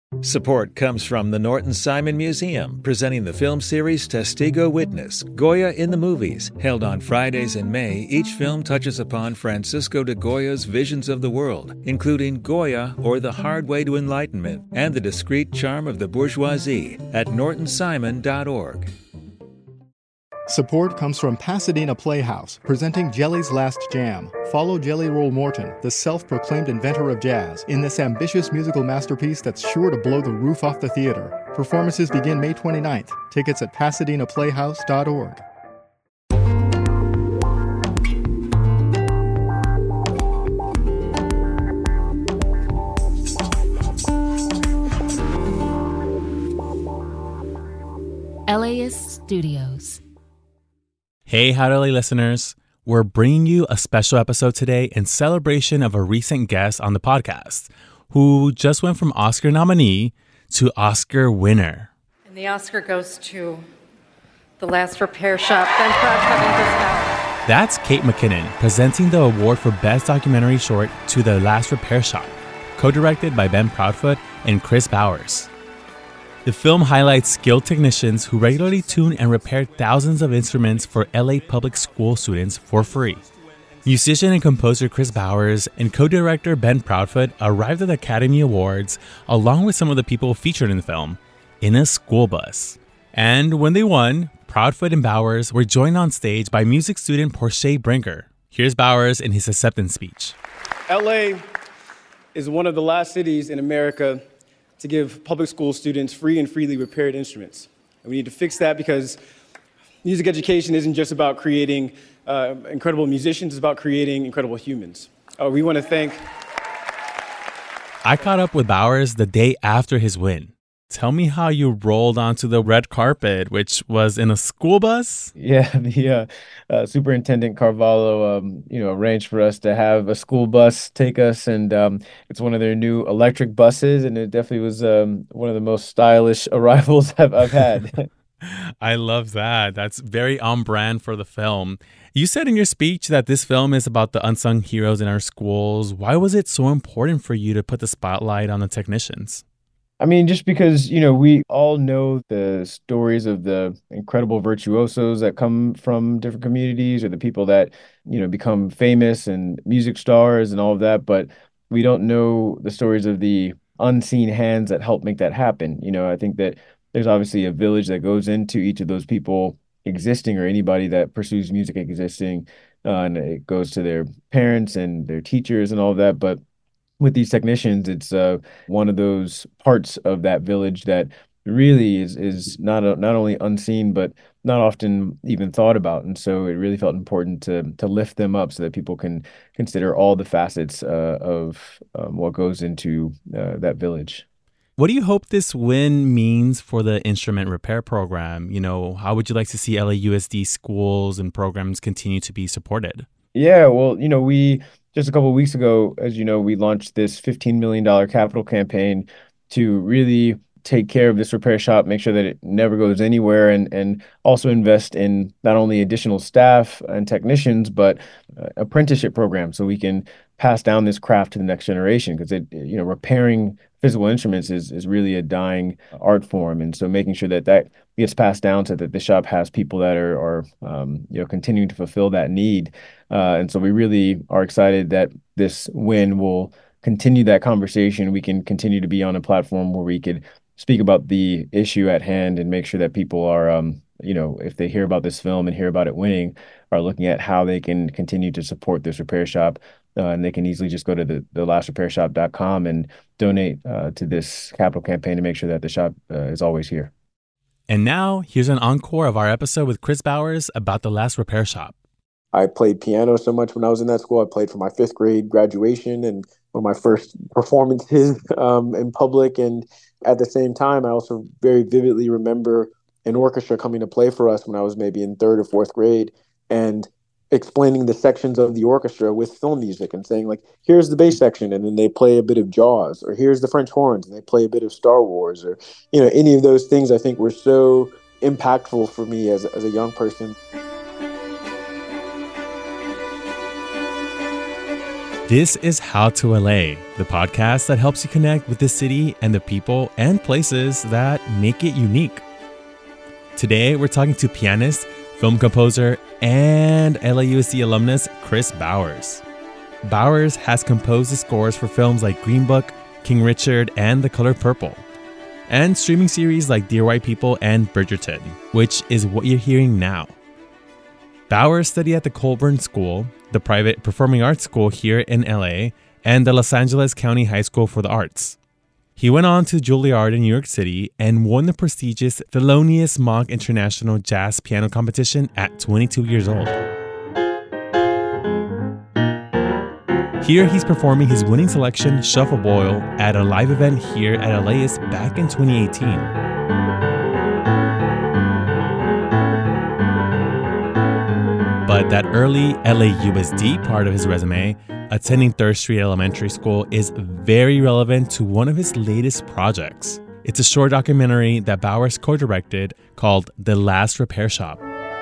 Support comes from the Norton Simon Museum, presenting the film series Testigo Witness, Goya in the Movies. Held on Fridays in May, each film touches upon Francisco de Goya's visions of the world, including Goya or The Hard Way to Enlightenment and the discreet charm of the bourgeoisie at nortonsimon.org. Support comes from Pasadena Playhouse, presenting Jelly's Last Jam. Follow Jelly Roll Morton, the self-proclaimed inventor of jazz, in this ambitious musical masterpiece that's sure to blow the roof off the theater. Performances begin May 29th. Tickets at pasadenaplayhouse.org. LAist Studios. Hey, How to LA listeners. We're bringing you a special episode today in celebration of a recent guest on the podcast who just went from Oscar nominee to Oscar winner. And the Oscar goes to The Last Repair Shop, Ben Proudfoot and Chris Bowers. That's Kate McKinnon presenting the award for Best Documentary Short to The Last Repair Shop, co-directed by Ben Proudfoot and Chris Bowers. The film highlights skilled technicians who regularly tune and repair thousands of instruments for LA public school students for free. Musician and composer Chris Bowers and co-director Ben Proudfoot arrived at the Academy Awards along with some of the people featured in the film in a school bus. And when they won, Proudfoot and Bowers were joined on stage by music student Portia Brinker. Here's Bowers in his acceptance speech. LA is one of the last cities in America to give public school students free and freely repaired instruments. And we need to fix that because music education isn't just about creating incredible musicians, it's about creating incredible humans. We want to thank... I caught up with Bowers the day after his win. Tell me how you rolled onto the red carpet, which was in a school bus? Yeah, the Superintendent Carvalho, arranged for us to have a school bus take us, and it's one of their new electric buses, and it definitely was one of the most stylish arrivals I've had. I love that. That's very on brand for the film. You said in your speech that this film is about the unsung heroes in our schools. Why was it so important for you to put the spotlight on the technicians? I mean, just because, we all know the stories of the incredible virtuosos that come from different communities or the people that, become famous and music stars and all of that. But we don't know the stories of the unseen hands that help make that happen. I think that there's obviously a village that goes into each of those people existing or anybody that pursues music existing. And it goes to their parents and their teachers and all of that. But with these technicians, it's one of those parts of that village that really is not only unseen, but not often even thought about. And so it really felt important to lift them up so that people can consider all the facets of what goes into that village. What do you hope this win means for the instrument repair program? How would you like to see LAUSD schools and programs continue to be supported? Yeah, well, we just a couple of weeks ago, as you know, we launched this $15 million capital campaign to really take care of this repair shop, make sure that it never goes anywhere, and also invest in not only additional staff and technicians, but apprenticeship programs so we can pass down this craft to the next generation. Because repairing physical instruments is really a dying art form, and so making sure that gets passed down so that the shop has people that are continuing to fulfill that need. And so we really are excited that this win will continue that conversation. We can continue to be on a platform where we could speak about the issue at hand and make sure that people are, if they hear about this film and hear about it winning, are looking at how they can continue to support this repair shop. And they can easily just go to the lastrepairshop.com and donate to this capital campaign to make sure that the shop is always here. And now, here's an encore of our episode with Chris Bowers about The Last Repair Shop. I played piano so much when I was in that school. I played for my 5th grade graduation and one of my first performances in public. And at the same time, I also very vividly remember an orchestra coming to play for us when I was maybe in 3rd or 4th grade and explaining the sections of the orchestra with film music and saying, like, here's the bass section, and then they play a bit of Jaws, or here's the French horns, and they play a bit of Star Wars, or, any of those things I think were so impactful for me as a young person. This is How to LA, the podcast that helps you connect with the city and the people and places that make it unique. Today, we're talking to pianist, film composer, and LAUSD alumnus Chris Bowers. Bowers has composed the scores for films like Green Book, King Richard, and The Color Purple, and streaming series like Dear White People and Bridgerton, which is what you're hearing now. Bowers studied at the Colburn School, the private performing arts school here in LA, and the Los Angeles County High School for the Arts. He went on to Juilliard in New York City and won the prestigious Thelonious Monk International Jazz Piano Competition at 22 years old. Here he's performing his winning selection, Shuffle Boil, at a live event here at LAist back in 2018. But that early LAUSD part of his resume, attending Third Street Elementary School, is very relevant to one of his latest projects. It's a short documentary that Bowers co-directed called The Last Repair Shop.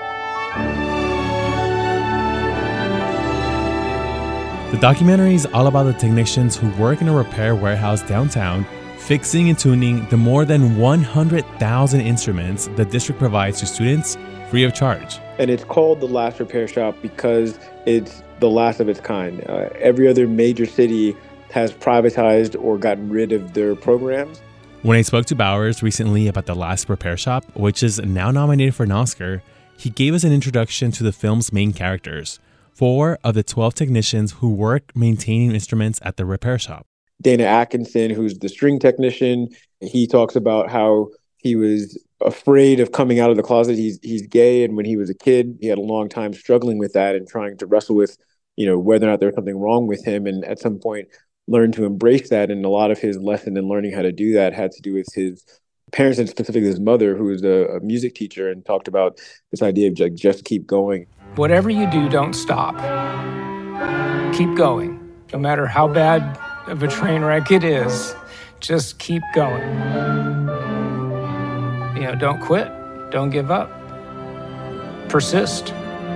The documentary is all about the technicians who work in a repair warehouse downtown, fixing and tuning the more than 100,000 instruments the district provides to students free of charge. And it's called The Last Repair Shop because it's the last of its kind. Every other major city has privatized or gotten rid of their programs. When I spoke to Bowers recently about The Last Repair Shop, which is now nominated for an Oscar, he gave us an introduction to the film's main characters, 4 of the 12 technicians who work maintaining instruments at the repair shop. Dana Atkinson, who's the string technician, he talks about how he was afraid of coming out of the closet. He's gay, and when he was a kid, he had a long time struggling with that and trying to wrestle with, whether or not there was something wrong with him. And at some point, learned to embrace that. And a lot of his lesson in learning how to do that had to do with his parents, and specifically his mother, who was a music teacher, and talked about this idea of just keep going. Whatever you do, don't stop. Keep going. No matter how bad of a train wreck it is, just keep going. Don't quit. Don't give up. Persist.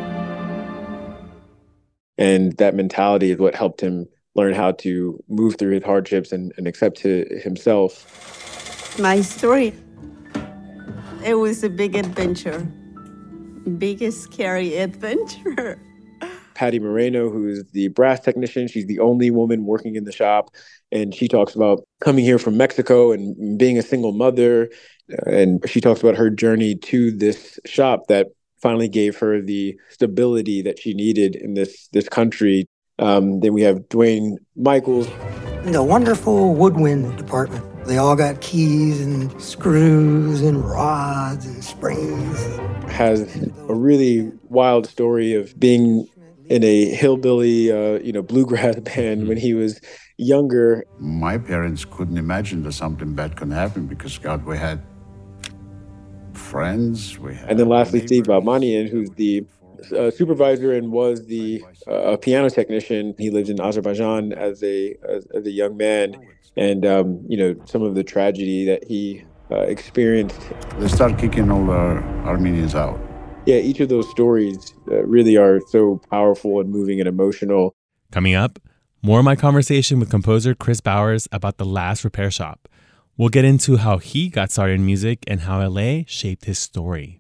And that mentality is what helped him learn how to move through his hardships and accept himself. My story, it was a big adventure. Biggest scary adventure. Patty Moreno, who's the brass technician, she's the only woman working in the shop. And she talks about coming here from Mexico and being a single mother. And she talks about her journey to this shop that finally gave her the stability that she needed in this country. Then we have Dwayne Michaels. The wonderful woodwind department. They all got keys and screws and rods and springs. Has a really wild story of being in a hillbilly, bluegrass band when he was younger. My parents couldn't imagine that something bad could happen because, God, we had friends. And then lastly, Steve Balmanian, who's the supervisor and was the piano technician. He lived in Azerbaijan as a young man. And, some of the tragedy that he experienced. They started kicking all the Armenians out. Yeah, each of those stories really are so powerful and moving and emotional. Coming up, more of my conversation with composer Chris Bowers about The Last Repair Shop. We'll get into how he got started in music and how LA shaped his story.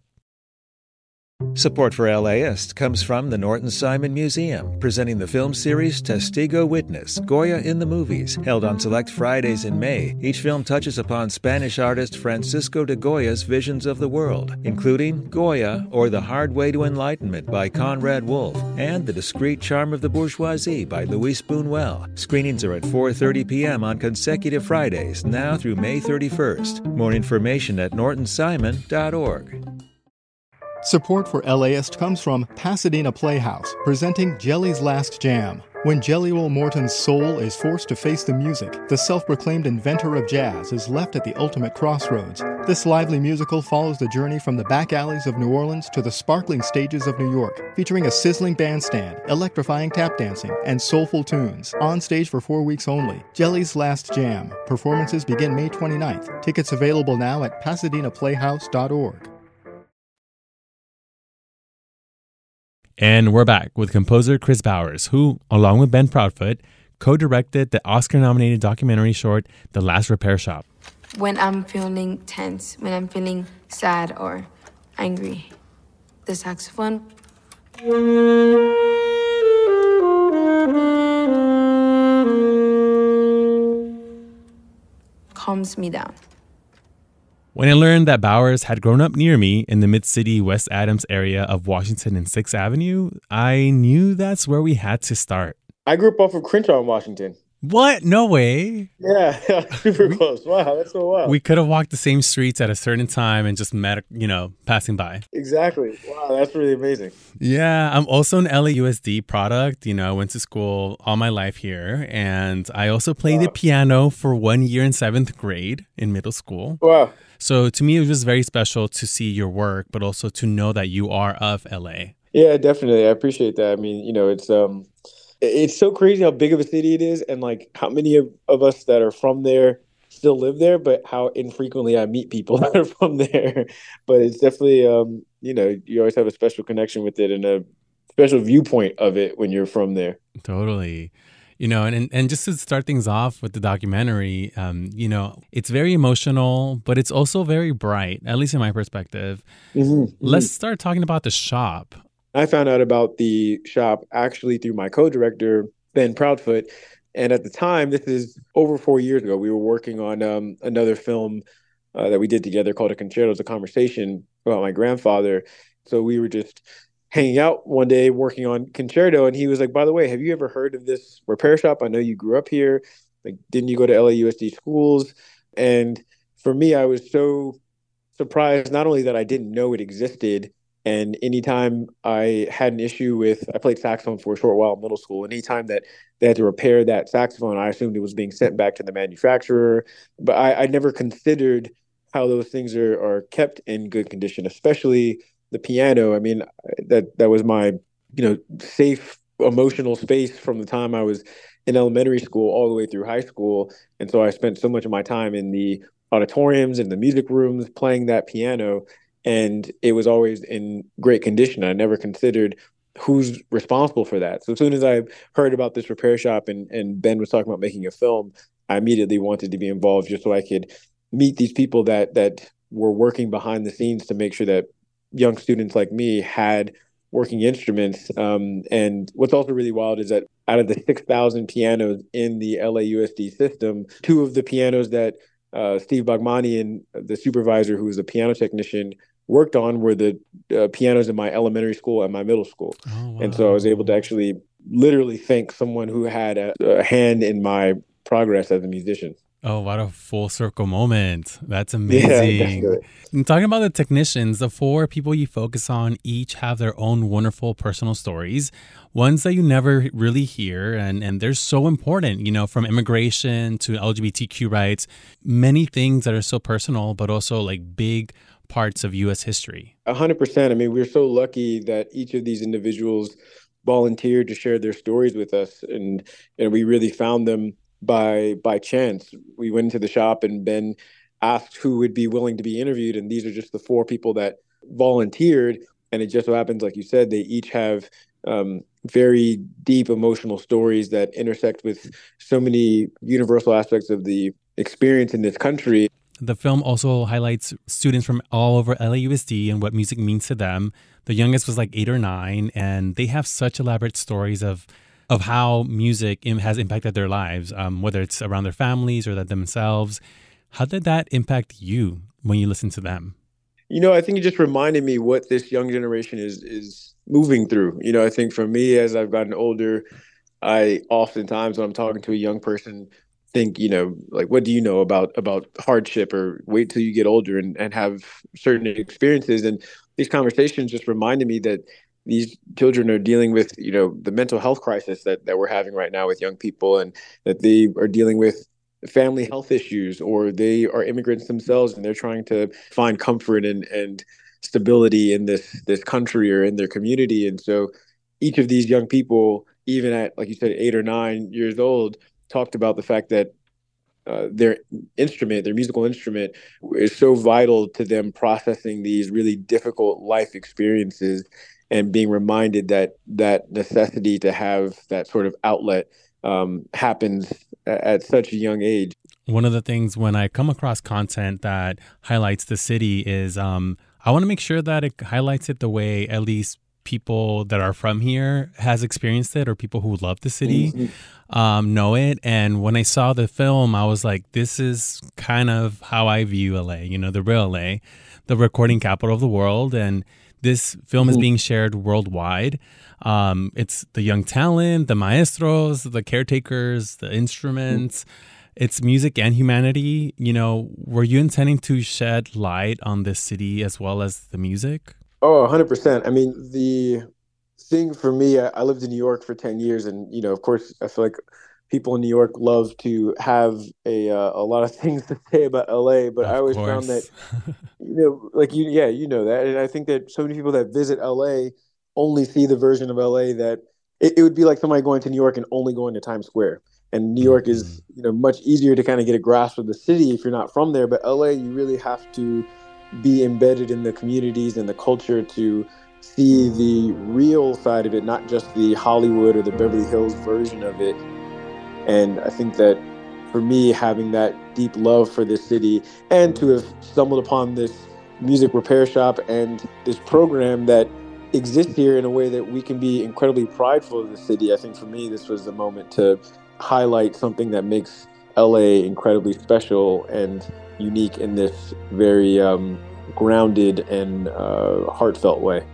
Support for LAist comes from the Norton Simon Museum, presenting the film series Testigo Witness, Goya in the Movies, held on select Fridays in May. Each film touches upon Spanish artist Francisco de Goya's visions of the world, including Goya or The Hard Way to Enlightenment by Conrad Wolf and The Discreet Charm of the Bourgeoisie by Luis Buñuel. Screenings are at 4:30 p.m. on consecutive Fridays, now through May 31st. More information at nortonsimon.org. Support for LAist comes from Pasadena Playhouse, presenting Jelly's Last Jam. When Jelly Roll Morton's soul is forced to face the music, the self-proclaimed inventor of jazz is left at the ultimate crossroads. This lively musical follows the journey from the back alleys of New Orleans to the sparkling stages of New York, featuring a sizzling bandstand, electrifying tap dancing, and soulful tunes. On stage for 4 weeks only. Jelly's Last Jam. Performances begin May 29th. Tickets available now at PasadenaPlayhouse.org. And we're back with composer Chris Bowers, who, along with Ben Proudfoot, co-directed the Oscar-nominated documentary short, The Last Repair Shop. When I'm feeling tense, when I'm feeling sad or angry, the saxophone calms me down. When I learned that Bowers had grown up near me in the Mid-City West Adams area of Washington and 6th Avenue, I knew that's where we had to start. I grew up off of Crenshaw in Washington. What? No way. Yeah, super close. Wow, that's so wild. We could have walked the same streets at a certain time and just met, passing by. Exactly. Wow, that's really amazing. Yeah, I'm also an LAUSD product. I went to school all my life here. And I also played the piano for 1 year in 7th grade in middle school. Wow. So to me, it was just very special to see your work, but also to know that you are of LA. Yeah, definitely. I appreciate that. I mean, it's so crazy how big of a city it is, and like how many of us that are from there still live there, but how infrequently I meet people that are from there. But it's definitely, you always have a special connection with it and a special viewpoint of it when you're from there. Totally. And just to start things off with the documentary, it's very emotional, but it's also very bright, at least in my perspective. Let's start talking about the shop. I found out about the shop actually through my co-director, Ben Proudfoot. And at the time, this is over 4 years ago, we were working on another film that we did together called A Concerto, a conversation about my grandfather. So we were just hanging out one day working on Concerto. And he was like, by the way, have you ever heard of this repair shop? I know you grew up here. Like, didn't you go to LAUSD schools? And for me, I was so surprised, not only that I didn't know it existed, and anytime I had an issue with, I played saxophone for a short while in middle school. And anytime that they had to repair that saxophone, I assumed it was being sent back to the manufacturer. But I never considered how those things are kept in good condition, especially the piano. I mean, that was my, safe emotional space from the time I was in elementary school all the way through high school. And so I spent so much of my time in the auditoriums and the music rooms playing that piano. And it was always in great condition. I never considered who's responsible for that. So as soon as I heard about this repair shop and Ben was talking about making a film, I immediately wanted to be involved just so I could meet these people that were working behind the scenes to make sure that young students like me had working instruments. And what's also really wild is that out of the 6,000 pianos in the LAUSD system, 2 of the pianos that Steve Bagmani and the supervisor, who was a piano technician, worked on were the pianos in my elementary school and my middle school. Oh, wow. And so I was able to actually literally thank someone who had a hand in my progress as a musician. Oh, what a full circle moment. That's amazing. Yeah, and talking about the technicians, the 4 people you focus on each have their own wonderful personal stories, ones that you never really hear. And they're so important, from immigration to LGBTQ rights, many things that are so personal, but also like big parts of U.S. history. 100%. I mean, we're so lucky that each of these individuals volunteered to share their stories with us. And we really found them by chance. We went into the shop and Ben asked who would be willing to be interviewed. And these are just the 4 people that volunteered. And it just so happens, like you said, they each have very deep emotional stories that intersect with so many universal aspects of the experience in this country. The film also highlights students from all over LAUSD and what music means to them. The youngest was like 8 or 9, and they have such elaborate stories of how music has impacted their lives, whether it's around their families or themselves. How did that impact you when you listen to them? I think it just reminded me what this young generation is moving through. I think for me, as I've gotten older, I oftentimes when I'm talking to a young person, think, like, what do you know about hardship, or wait till you get older and have certain experiences. And these conversations just reminded me that these children are dealing with, the mental health crisis that we're having right now with young people, and that they are dealing with family health issues, or they are immigrants themselves and they're trying to find comfort and stability in this country or in their community. And so each of these young people, even at, like you said, 8 or 9 years old, talked about the fact that their musical instrument is so vital to them processing these really difficult life experiences and being reminded that necessity to have that sort of outlet happens at such a young age. One of the things when I come across content that highlights the city is I want to make sure that it highlights it the way at least people that are from here has experienced it, or people who love the city know it. And when I saw the film, I was like, this is kind of how I view LA, the real LA, the recording capital of the world. And this film is being shared worldwide. It's the young talent, the maestros, the caretakers, the instruments. It's music and humanity. Were you intending to shed light on this city as well as the music? Oh, 100%. I mean, the thing for me, I lived in New York for 10 years. And, of course, I feel like people in New York love to have a lot of things to say about LA. But I always found that, you know that. And I think that so many people that visit LA only see the version of LA that it would be like somebody going to New York and only going to Times Square. And New York is, much easier to kind of get a grasp of the city if you're not from there. But LA, you really have to be embedded in the communities and the culture to see the real side of it, not just the Hollywood or the Beverly Hills version of it. And I think that for me, having that deep love for this city and to have stumbled upon this music repair shop and this program that exists here in a way that we can be incredibly prideful of the city, I think for me, this was the moment to highlight something that makes LA incredibly special and unique in this very grounded and heartfelt way.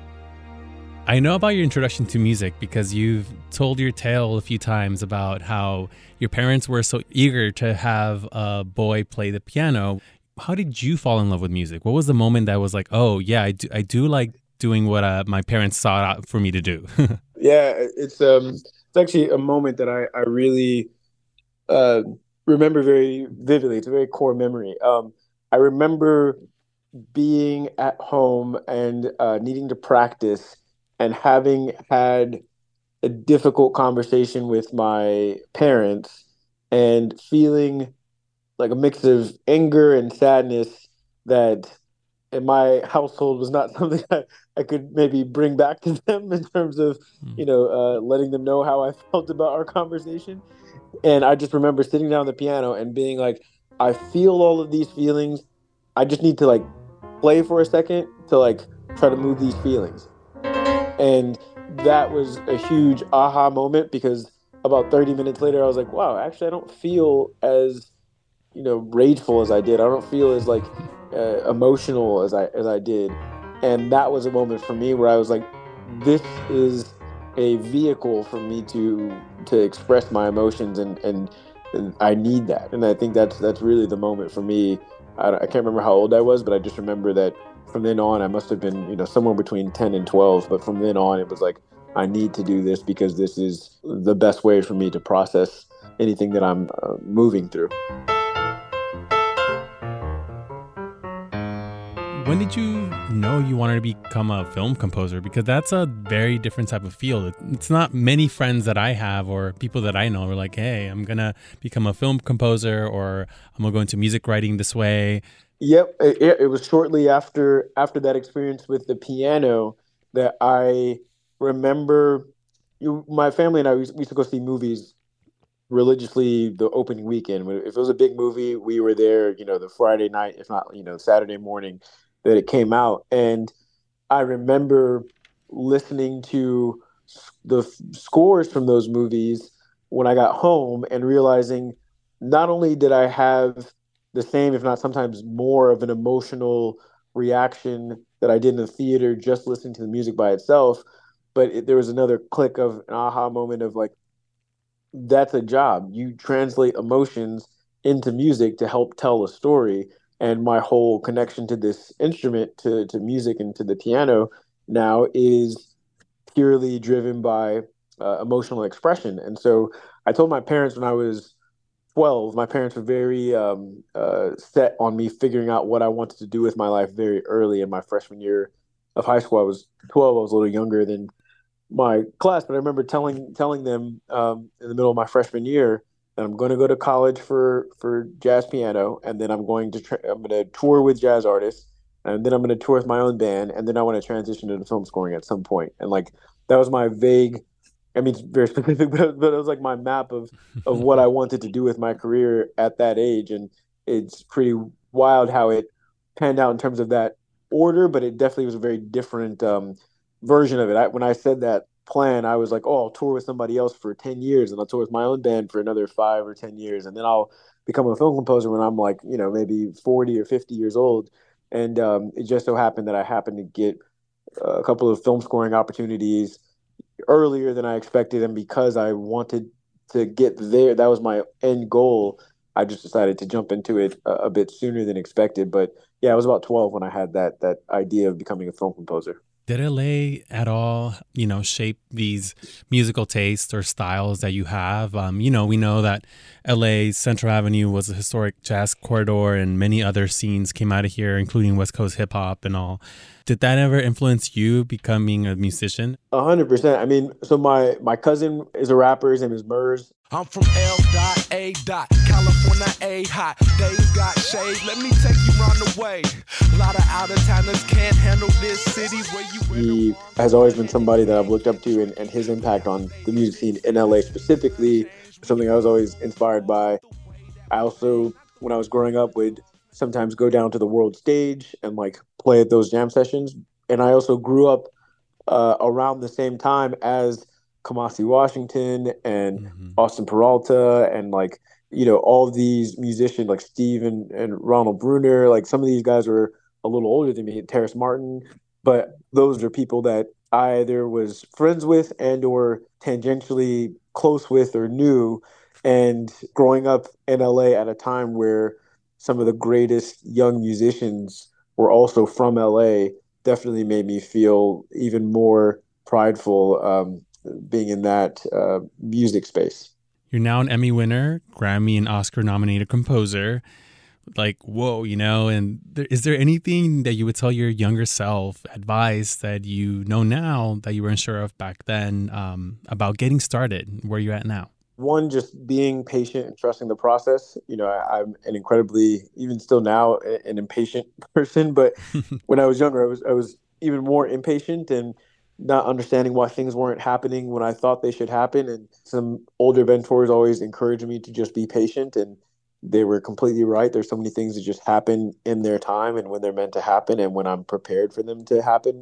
I know about your introduction to music because you've told your tale a few times about how your parents were so eager to have a boy play the piano. How did you fall in love with music? What was the moment that was like, oh yeah, I do like doing what my parents sought out for me to do? Yeah, it's actually a moment that I really remember very vividly. It's a very core memory. I remember being at home and needing to practice and having had a difficult conversation with my parents and feeling like a mix of anger and sadness that in my household was not something I could maybe bring back to them in terms of, letting them know how I felt about our conversation. And I just remember sitting down at the piano and being like, I feel all of these feelings. I just need to play for a second to try to move these feelings. And that was a huge aha moment because about 30 minutes later, I was like, wow, actually, I don't feel as, rageful as I did. I don't feel as emotional as I did. And that was a moment for me where I was like, this is a vehicle for me to express my emotions and I need that. And I think that's really the moment for me. I can't remember how old I was, but I just remember that from then on, I must have been, somewhere between 10 and 12. But from then on, it was like, I need to do this because this is the best way for me to process anything that I'm moving through. When did you know you wanted to become a film composer? Because that's a very different type of field. It's not many friends that I have or people that I know are like, hey, I'm going to become a film composer or I'm going to go into music writing this way. Yep. It was shortly after that experience with the piano that I remember my family and I we used to go see movies religiously the opening weekend. If it was a big movie, we were there, the Friday night, if not, Saturday morning that it came out. And I remember listening to the scores from those movies when I got home and realizing not only did I have the same, if not sometimes more of an emotional reaction that I did in the theater just listening to the music by itself, but there was another click of an aha moment of that's a job. You translate emotions into music to help tell a story. And my whole connection to this instrument, to music and to the piano now is purely driven by emotional expression. And so I told my parents when I was 12, my parents were very set on me figuring out what I wanted to do with my life very early in my freshman year of high school. I was 12. I was a little younger than my class, but I remember telling them in the middle of my freshman year that I'm going to go to college for jazz piano, and then I'm going to tour with jazz artists, and then I'm going to tour with my own band, and then I want to transition into film scoring at some point. And that was my vague I mean, it's very specific, but it was like my map of what I wanted to do with my career at that age. And it's pretty wild how it panned out in terms of that order, but it definitely was a very different version of it. When I said that plan, I was like, oh, I'll tour with somebody else for 10 years and I'll tour with my own band for another 5 or 10 years. And then I'll become a film composer when I'm like, maybe 40 or 50 years old. And it just so happened that I happened to get a couple of film scoring opportunities earlier than I expected. And because I wanted to get there, that was my end goal. I just decided to jump into it a bit sooner than expected. But yeah, I was about 12 when I had that idea of becoming a film composer. Did LA at all, shape these musical tastes or styles that you have? We know that LA's Central Avenue was a historic jazz corridor and many other scenes came out of here, including West Coast hip hop and all. Did that ever influence you becoming a musician? 100%. I mean, so my cousin is a rapper. His name is Murs. I'm from L.A. California A hot. Days got shade. Let me take you round the way. A lot of out-of-towners can't handle this city where you. He has always been somebody that I've looked up to, and his impact on the music scene in LA specifically, something I was always inspired by. I also, when I was growing up, would sometimes go down to the world stage and like play at those jam sessions. And I also grew up around the same time as Kamasi Washington and Austin Peralta and like, all these musicians like Steve and Ronald Bruner. Like some of these guys were a little older than me, Terrace Martin, but those are people that I either was friends with and or tangentially close with or knew. And growing up in LA at a time where some of the greatest young musicians were also from LA definitely made me feel even more prideful being in that music space. You're now an Emmy winner, Grammy and Oscar nominated composer. Like, whoa, and is there anything that you would tell your younger self, advice that you know now that you weren't sure of back then about getting started, where you're at now? One, just being patient and trusting the process. I'm an incredibly, even still now, an impatient person. But when I was younger, I was even more impatient and not understanding why things weren't happening when I thought they should happen. And some older mentors always encouraged me to just be patient, and they were completely right. There's so many things that just happen in their time and when they're meant to happen and when I'm prepared for them to happen.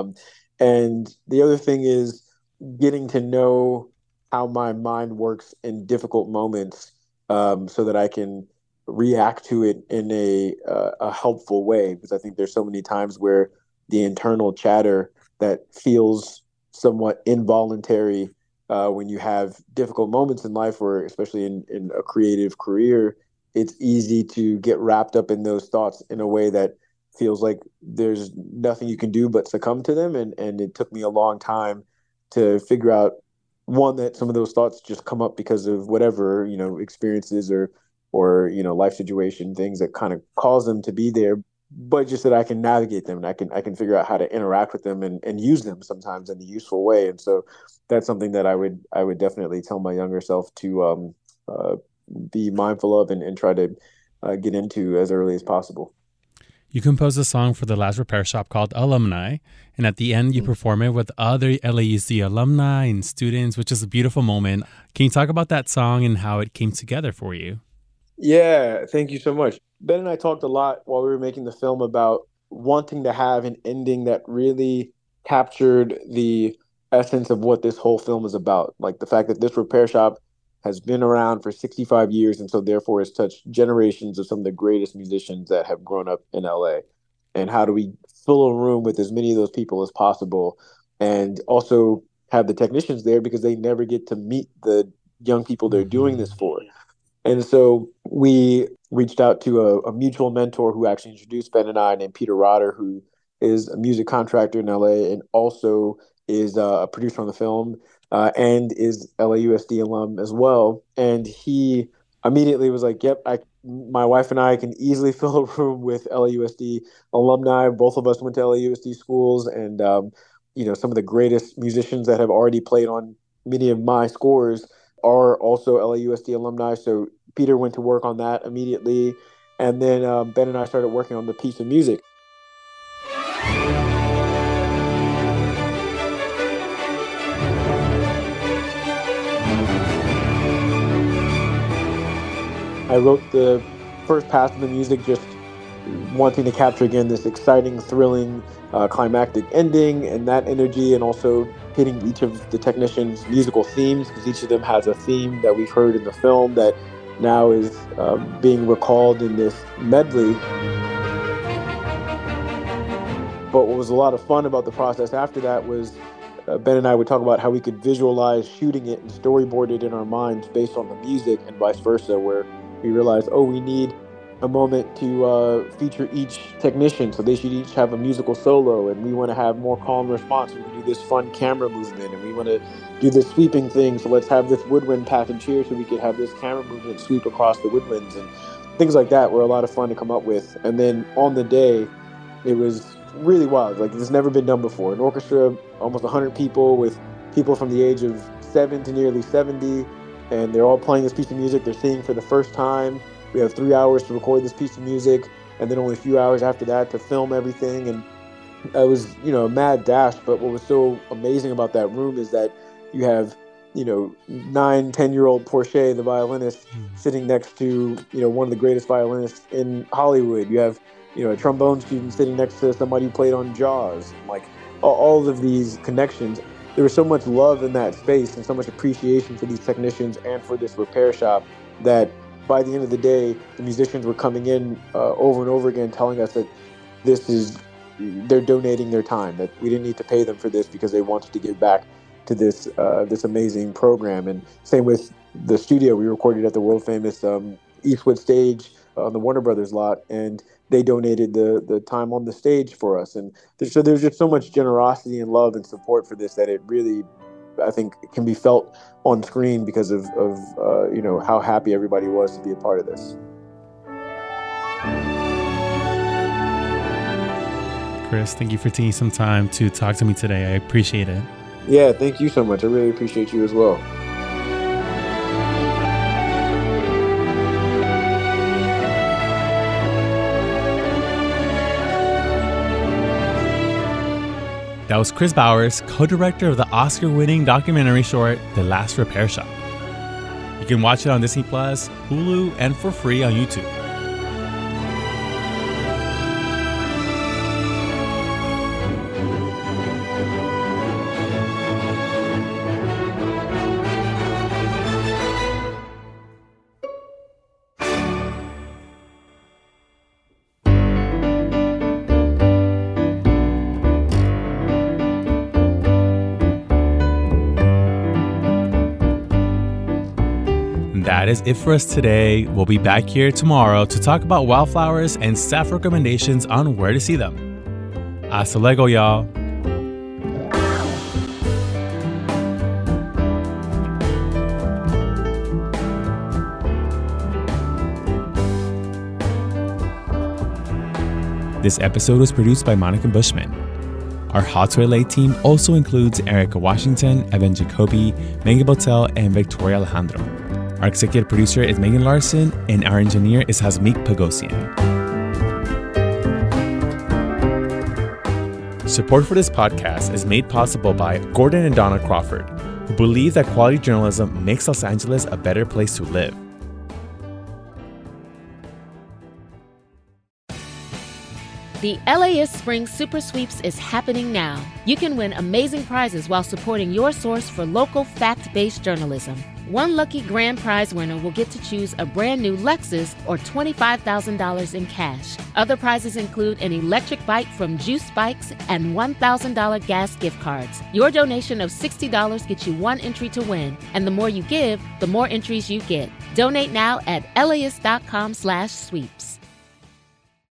And the other thing is getting to know how my mind works in difficult moments so that I can react to it in a helpful way. Because I think there's so many times where the internal chatter that feels somewhat involuntary when you have difficult moments in life, or especially in a creative career, it's easy to get wrapped up in those thoughts in a way that feels like there's nothing you can do but succumb to them. And it took me a long time to figure out, one, that some of those thoughts just come up because of whatever, experiences or life situation, things that kind of cause them to be there, but just that I can navigate them and I can figure out how to interact with them and use them sometimes in a useful way. And so that's something that I would definitely tell my younger self to be mindful of and try to get into as early as possible. You composed a song for the Last Repair Shop called Alumni, and at the end you perform it with other LAUSD alumni and students, which is a beautiful moment. Can you talk about that song and how it came together for you? Yeah, thank you so much. Ben and I talked a lot while we were making the film about wanting to have an ending that really captured the essence of what this whole film is about. Like the fact that this repair shop has been around for 65 years, and so therefore has touched generations of some of the greatest musicians that have grown up in LA. And how do we fill a room with as many of those people as possible, and also have the technicians there because they never get to meet the young people they're doing this for. And so we reached out to a mutual mentor who actually introduced Ben and I, named Peter Rotter, who is a music contractor in LA and also is a producer on the film and is LAUSD alum as well. And he immediately was like, yep, my wife and I can easily fill a room with LAUSD alumni. Both of us went to LAUSD schools, and some of the greatest musicians that have already played on many of my scores are also LAUSD alumni. So Peter went to work on that immediately. And then Ben and I started working on the piece of music. I wrote the first pass of the music just wanting to capture again this exciting, thrilling, climactic ending and that energy, and also hitting each of the technicians' musical themes, because each of them has a theme that we've heard in the film that now is being recalled in this medley. But what was a lot of fun about the process after that was Ben and I would talk about how we could visualize shooting it and storyboard it in our minds based on the music, and vice versa, where we realized, we need a moment to feature each technician, so they should each have a musical solo, and we want to have more calm response. We can do this fun camera movement, and we want to do this sweeping thing, so let's have this woodwind path and cheer so we could have this camera movement sweep across the woodwinds, and things like that were a lot of fun to come up with. And then on the day, it was really wild. Like, it's never been done before. An orchestra, almost 100 people, with people from the age of 7 to nearly 70, and they're all playing this piece of music. They're singing for the first time. We have 3 hours to record this piece of music, and then only a few hours after that to film everything. And it was, a mad dash. But what was so amazing about that room is that you have, 9-10-year-old Porche, the violinist, sitting next to, one of the greatest violinists in Hollywood. You have, a trombone student sitting next to somebody who played on Jaws. Like, all of these connections. There was so much love in that space and so much appreciation for these technicians and for this repair shop that by the end of the day, the musicians were coming in over and over again telling us that they're donating their time, that we didn't need to pay them for this because they wanted to give back to this amazing program. And same with the studio. We recorded at the world famous Eastwood stage on the Warner Brothers lot, and they donated the time on the stage for us. And so there's just so much generosity and love and support for this that it really, I think, can be felt on screen because of how happy everybody was to be a part of this. Chris, thank you for taking some time to talk to me today. I appreciate it. Yeah, thank you so much. I really appreciate you as well. That was Chris Bowers, co-director of the Oscar-winning documentary short, The Last Repair Shop. You can watch it on Disney+, Hulu, and for free on YouTube. That is it for us today. We'll be back here tomorrow to talk about wildflowers and staff recommendations on where to see them. Hasta luego, y'all. This episode was produced by Monica Bushman. Our Hot to LA team also includes Erica Washington, Evan Jacoby, Megan Botel, and Victoria Alejandro. Our executive producer is Megan Larson, and our engineer is Hasmik Pagosian. Support for this podcast is made possible by Gordon and Donna Crawford, who believe that quality journalism makes Los Angeles a better place to live. The LAist Spring Super Sweeps is happening now. You can win amazing prizes while supporting your source for local fact-based journalism. One lucky grand prize winner will get to choose a brand new Lexus or $25,000 in cash. Other prizes include an electric bike from Juice Bikes and $1,000 gas gift cards. Your donation of $60 gets you one entry to win, and the more you give, the more entries you get. Donate now at LAist.com/sweeps.